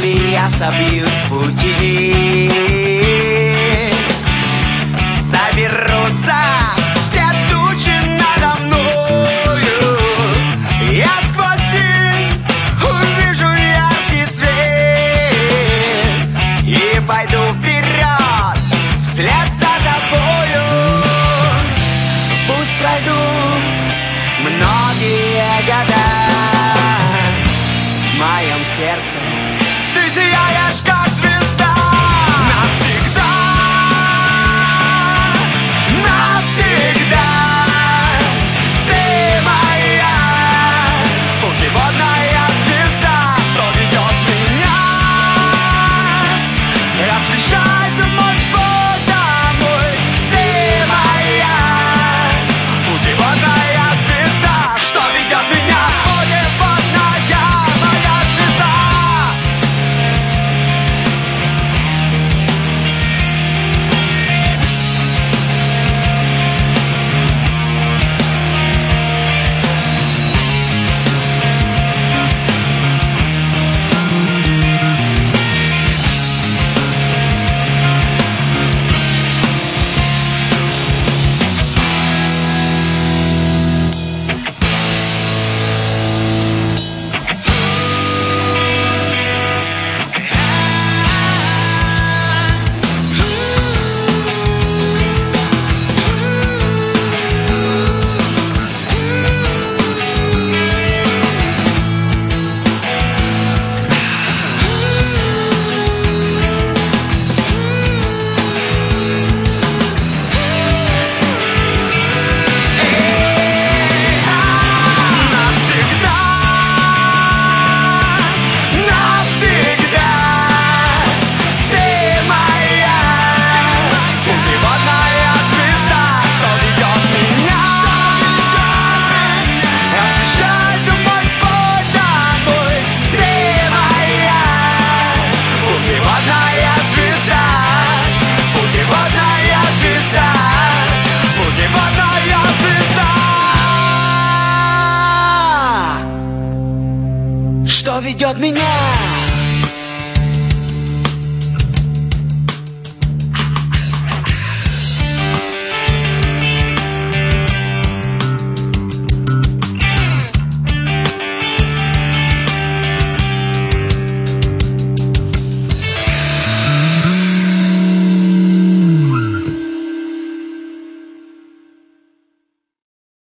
если я собьюсь с пути. Соберутся все тучи надо мною, я сквозь них увижу яркий свет и пойду вперед вслед за тобою. Пусть пройдут многие года, в моем сердце ты сияешь, как звезда. Навсегда, навсегда ты моя путеводная звезда, что ведет меня, освещает мой путь домой. Ты моя путеводная звезда, что ведет меня, путеводная моя звезда. Что ведет меня